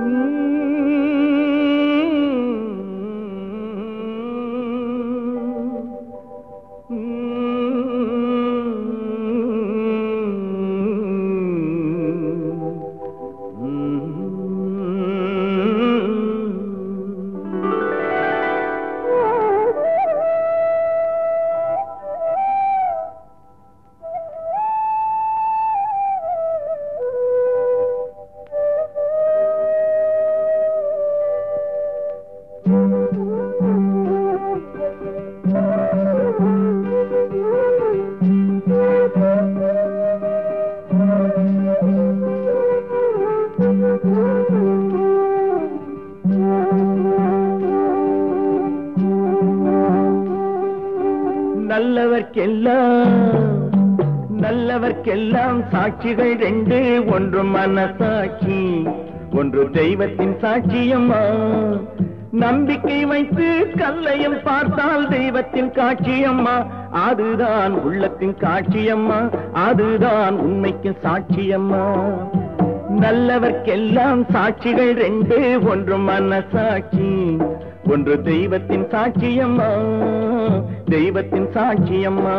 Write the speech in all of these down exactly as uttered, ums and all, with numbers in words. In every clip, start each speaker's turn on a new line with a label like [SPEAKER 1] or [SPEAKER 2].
[SPEAKER 1] நல்லவர்க்கெல்லாம் சாட்சிகள் ரெண்டு, ஒன்று மனசாட்சி, ஒன்று தெய்வத்தின் சாட்சியம்மா. நம்பிக்கை வைத்து கல்லையும் பார்த்தால் தெய்வத்தின் காட்சியம்மா. அதுதான் உள்ளத்தின் காட்சியம்மா, அதுதான் உண்மைக்கு சாட்சியம்மா. நல்லவர்க்கெல்லாம் சாட்சிகள் ரெண்டு, ஒன்று மனசாட்சி, ஒன்று தெய்வத்தின் சாட்சியம்மா, தெய்வத்தின் சாட்சியம்மா.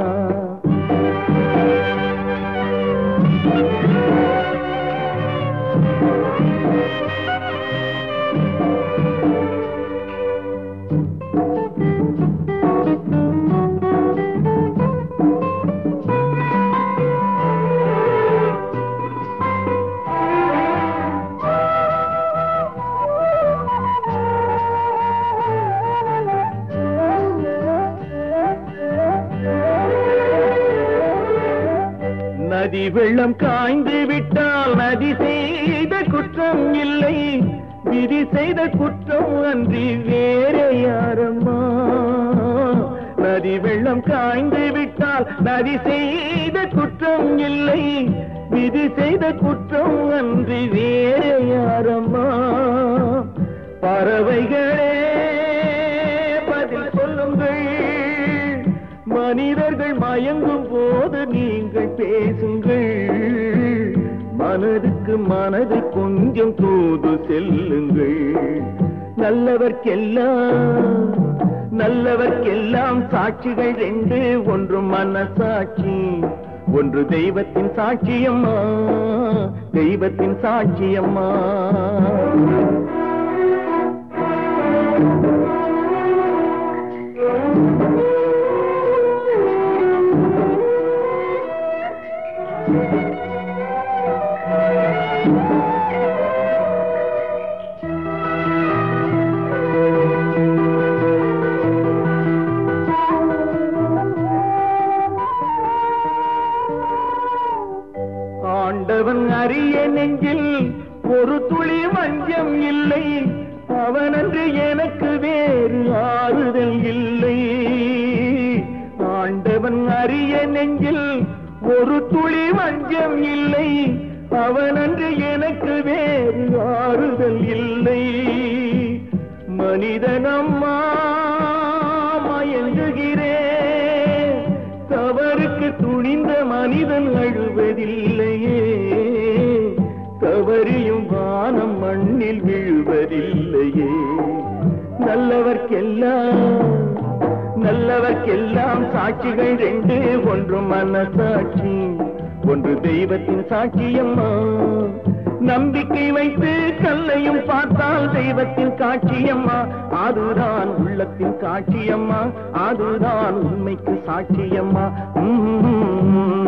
[SPEAKER 1] நதி வெள்ளம் காய்ந்து விட்டால் நதி செய்த குற்றம் இல்லை, விதி செய்த குற்றம் அன்றி வேற யாரம்மா. நதி வெள்ளம் காய்ந்து விட்டால் நதி செய்த குற்றம் இல்லை, விதி செய்த குற்றம் அன்றி வேற யாரம்மா. பறவைகளே பதில் சொல்லுங்கள், மனிதர்கள் மயங்கும் போது நீங்கள் பேசுங்கள். மனதுக்கு மனது கொஞ்சம் தூது செல்லுங்கள். நல்லவர்க்கெல்லாம் நல்லவர்க்கெல்லாம் சாட்சிகள் ரெண்டு, ஒன்று மனசாட்சி, ஒன்று தெய்வத்தின் சாட்சியம்மா, தெய்வத்தின் சாட்சியம்மா. ஆண்டவன் அறிய நெஞ்சில் ஒரு துளி வஞ்சம் இல்லை, அவனன்று எனக்கு வேறு ஆறுதல் இல்லை. ஆண்டவன் அறிய நெஞ்சில் ஒரு துளி வஞ்சம் இல்லை, அவனன்று எனக்கு வேறு ஆறுதல் இல்லை. மனிதனம்மா மயங்குகிறேன், தவறுக்கு துணிந்த மனிதன் அழுவதில்லையே, தவறியும் வானம் மண்ணில் விழுவதில்லையே. நல்லவர்க்கெல்லாம் நல்லவர்க்கெல்லாம் சாட்சிகள் ரெண்டு, ஒன்று மனசாட்சி, ஒன்று தெய்வத்தின் சாட்சியம்மா. நம்பிக்கை வைத்து கல்லையும் பார்த்தால் தெய்வத்தின் காட்சியம்மா. அதுதான் உள்ளத்தின் காட்சியம்மா, அதுதான் உண்மைக்கு சாட்சியம்மா.